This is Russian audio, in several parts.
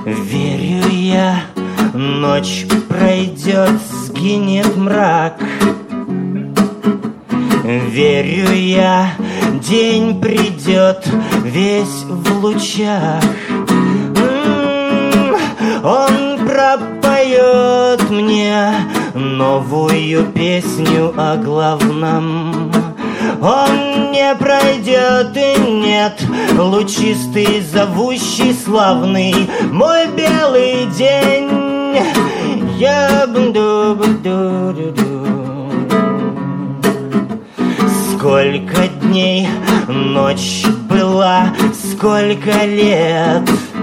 Верю я, ночь пройдет, сгинет мрак. Верю я, день придет, весь в лучах. Он пропоет мне новую песню о главном. Он не пройдет и нет, лучистый, зовущий, славный мой белый день. Я сколько дней ночь была, сколько лет.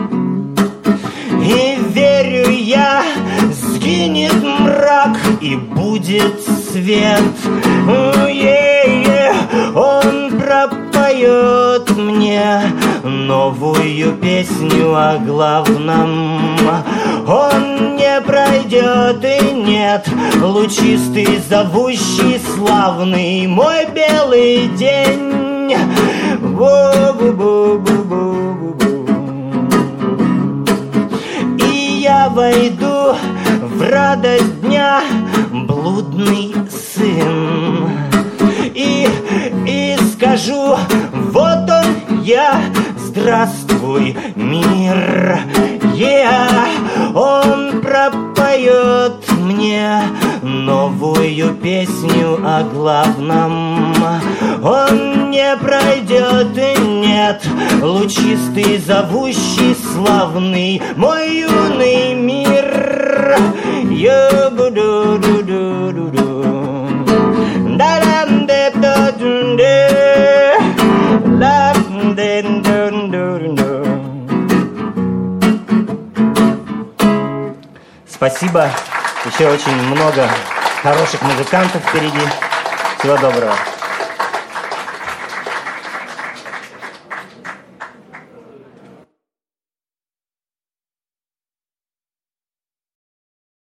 И верю я, сгинет мрак и будет свет. Он пропоет мне новую песню о главном. Он не пройдет и нет, лучистый, зовущий, славный мой белый день. И я войду в радость дня, блудный сын, и скажу: вот он я, здравствуй, мир. Он пропоет мне новую песню о главном. Он не пройдет и нет, лучистый, зовущий, славный мой юный мир. Спасибо. Еще очень много хороших музыкантов впереди. Всего доброго.